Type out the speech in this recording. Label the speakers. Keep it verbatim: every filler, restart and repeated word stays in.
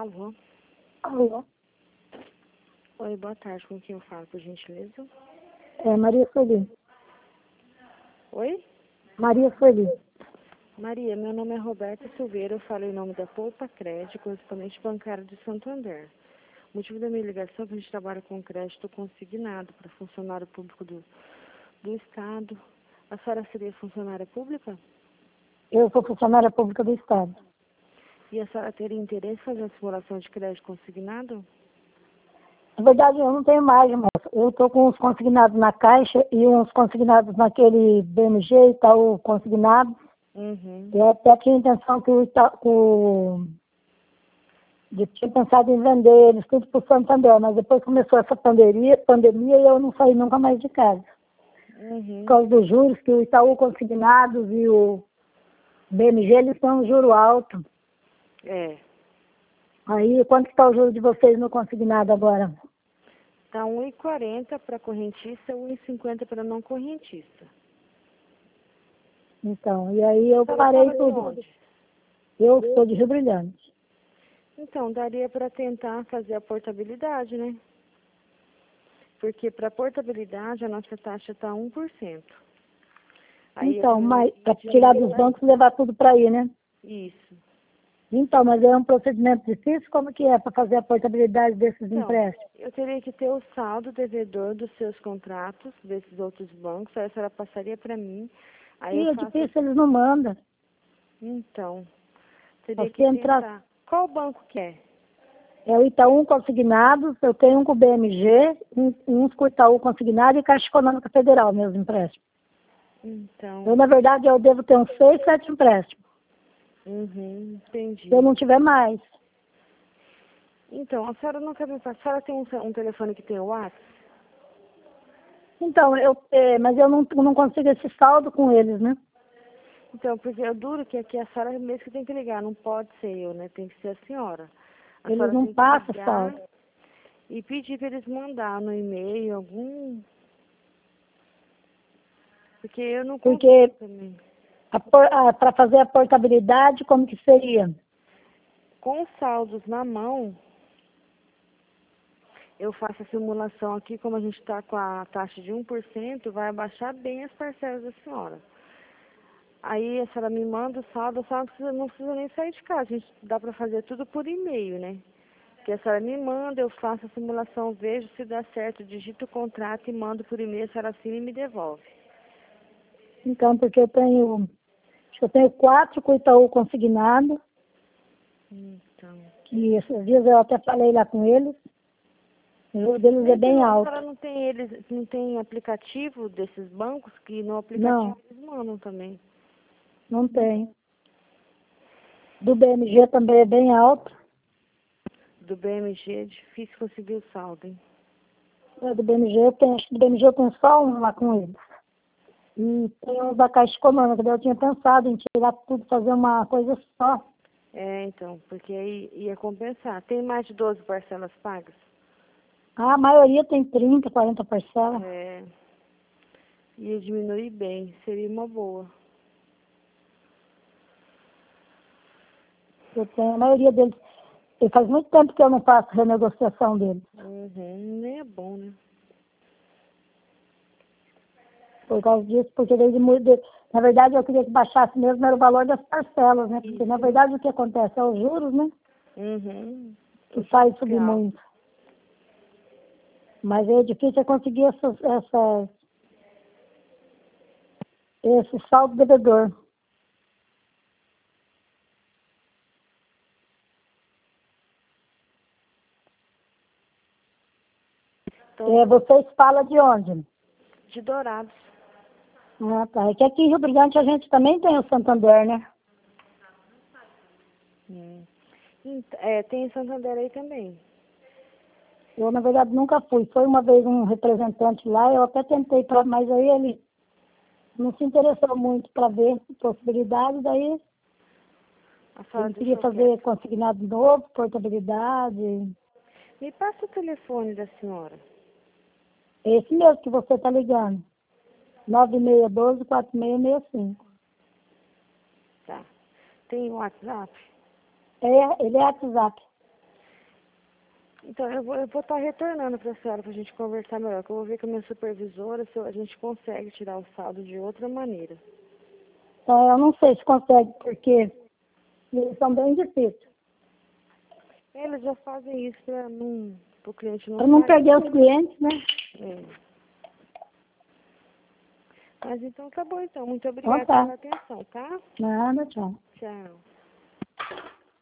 Speaker 1: Alô?
Speaker 2: Alô?
Speaker 1: Oi, boa tarde. Com quem eu falo, por gentileza?
Speaker 2: É Maria Sueli.
Speaker 1: Oi?
Speaker 2: Maria Sueli.
Speaker 1: Maria, meu nome é Roberta Silveira. Eu falo em nome da Poupa Crédito, correspondente bancário de Santander. O motivo da minha ligação é que a gente trabalha com crédito consignado para funcionário público do, do Estado. A senhora seria funcionária pública?
Speaker 2: Eu sou funcionária pública do Estado.
Speaker 1: E a senhora teria interesse em fazer uma simulação de crédito consignado?
Speaker 2: Na verdade, eu não tenho mais, moça. Eu estou com uns consignados na Caixa e uns consignados naquele B M G, Itaú consignado.
Speaker 1: Uhum.
Speaker 2: Eu até tinha intenção que o Itaú... Eu tinha pensado em vender eles tudo para o Santander, mas depois começou essa pandemia, pandemia e eu não saí nunca mais de casa.
Speaker 1: Uhum.
Speaker 2: Por causa dos juros, que o Itaú consignados e o B M G, eles têm um juro alto.
Speaker 1: É.
Speaker 2: Aí, quanto está o juro de vocês no consignado agora?
Speaker 1: Está um e quarenta para correntista e um e cinquenta para não correntista.
Speaker 2: Então, e aí eu
Speaker 1: A senhora
Speaker 2: parei
Speaker 1: fala de
Speaker 2: tudo.
Speaker 1: onde?
Speaker 2: Eu sou de Rio Brilhante.
Speaker 1: Então, daria para tentar fazer a portabilidade, né? Porque para portabilidade a nossa taxa está um por cento. Aí
Speaker 2: Então,
Speaker 1: eu
Speaker 2: mas para
Speaker 1: pedi
Speaker 2: tirar dos bancos e levar tudo para aí, né?
Speaker 1: isso.
Speaker 2: Então, mas é um procedimento difícil? Como que é para fazer a portabilidade desses
Speaker 1: Então,
Speaker 2: empréstimos?
Speaker 1: eu teria que ter o saldo devedor dos seus contratos, desses outros bancos, aí a senhora passaria para mim. Aí eu
Speaker 2: E é
Speaker 1: faço.
Speaker 2: difícil, eles não mandam.
Speaker 1: Então, teria
Speaker 2: Você
Speaker 1: que
Speaker 2: entrar...
Speaker 1: tentar. Qual banco que é?
Speaker 2: É o Itaú consignados, eu tenho um com o B M G, um, uns com o Itaú consignado e Caixa Econômica Federal, meus empréstimos.
Speaker 1: Então,
Speaker 2: Eu, na verdade, eu devo ter uns seis, sete empréstimos.
Speaker 1: uhum, entendi.
Speaker 2: Se eu não tiver mais.
Speaker 1: Então, a senhora não quer me passar, a senhora tem um, um telefone que tem o WhatsApp?
Speaker 2: Então, eu, é, mas eu não, não consigo esse saldo com eles, né?
Speaker 1: Então, porque é duro que aqui a senhora mesmo que tem que ligar, não pode ser eu, né? Tem que ser a senhora. A
Speaker 2: Eles
Speaker 1: senhora
Speaker 2: não
Speaker 1: tem que
Speaker 2: passam
Speaker 1: ligar
Speaker 2: saldo.
Speaker 1: e pedir para eles mandar no e-mail algum... Porque eu não
Speaker 2: Porque
Speaker 1: consigo também.
Speaker 2: para fazer a portabilidade, como que seria?
Speaker 1: Com os saldos na mão, eu faço a simulação aqui, como a gente está com a taxa de um por cento, vai abaixar bem as parcelas da senhora. Aí a senhora me manda o saldo, a senhora não precisa, não precisa nem sair de casa, a gente dá para fazer tudo por e-mail, né? Que a senhora me manda, eu faço a simulação, vejo se dá certo, digito o contrato e mando por e-mail, a senhora assina e me devolve.
Speaker 2: Então, porque eu tenho, acho que eu tenho quatro com o Itaú consignado,
Speaker 1: Então,
Speaker 2: que esses dias eu até falei lá com eles, o juro deles é
Speaker 1: nem
Speaker 2: bem
Speaker 1: pelo, a
Speaker 2: alto.
Speaker 1: senhora não tem eles, não tem aplicativo desses bancos, que no aplicativo
Speaker 2: Não,
Speaker 1: eles mandam também.
Speaker 2: não tem. Do B M G também é bem alto.
Speaker 1: Do B M G é difícil conseguir o saldo, hein?
Speaker 2: É, do B M G eu tenho, acho que do B M G eu tenho só um lá com eles. E tem uns da Caixa Econômica, daí eu tinha pensado em tirar tudo, fazer uma coisa só.
Speaker 1: É, então, porque aí ia compensar. Tem mais de doze parcelas pagas?
Speaker 2: A maioria tem trinta, quarenta parcelas.
Speaker 1: É, ia diminuir bem, seria uma boa.
Speaker 2: Eu tenho, a maioria deles. E faz muito tempo que eu não faço renegociação deles.
Speaker 1: Uhum, nem é bom, né?
Speaker 2: Por causa disso, porque desde muito. Na verdade, eu queria que baixasse mesmo era o valor das parcelas, né? Porque, na
Speaker 1: Isso.
Speaker 2: verdade, o que acontece é os juros, né?
Speaker 1: Uhum.
Speaker 2: Que
Speaker 1: O
Speaker 2: faz
Speaker 1: juros que é
Speaker 2: subir
Speaker 1: alto.
Speaker 2: muito. Mas é difícil é conseguir essas, essas, esse saldo devedor.
Speaker 1: Então,
Speaker 2: É, vocês falam de onde?
Speaker 1: de Dourados.
Speaker 2: Ah, tá. É que aqui em Rio Brilhante a gente também tem o Santander, né?
Speaker 1: Hum. Ent- É, tem em Santander aí também.
Speaker 2: Eu, na verdade, nunca fui. Foi uma vez um representante lá, eu até tentei, pra, mas aí ele não se interessou muito para ver possibilidades, daí
Speaker 1: A senhora
Speaker 2: ele queria
Speaker 1: deixou
Speaker 2: fazer
Speaker 1: quieto.
Speaker 2: consignado novo, portabilidade.
Speaker 1: Me passa o telefone da senhora.
Speaker 2: Esse mesmo que você está ligando. nove seis um dois, quatro seis seis cinco.
Speaker 1: Tá. Tem o WhatsApp?
Speaker 2: É, ele é WhatsApp.
Speaker 1: Então, eu vou eu vou estar retornando para a senhora para a gente conversar melhor, que eu vou ver com a minha supervisora se a gente consegue tirar o saldo de outra maneira.
Speaker 2: Então, eu não sei se consegue, porque eles são bem difíceis.
Speaker 1: Eles já fazem isso para não, o cliente não
Speaker 2: Para não
Speaker 1: sair.
Speaker 2: perder os clientes, né?
Speaker 1: É. Mas então tá bom então. Muito
Speaker 2: Então
Speaker 1: obrigada
Speaker 2: tá.
Speaker 1: pela atenção, tá?
Speaker 2: Nada, tchau.
Speaker 1: Tchau.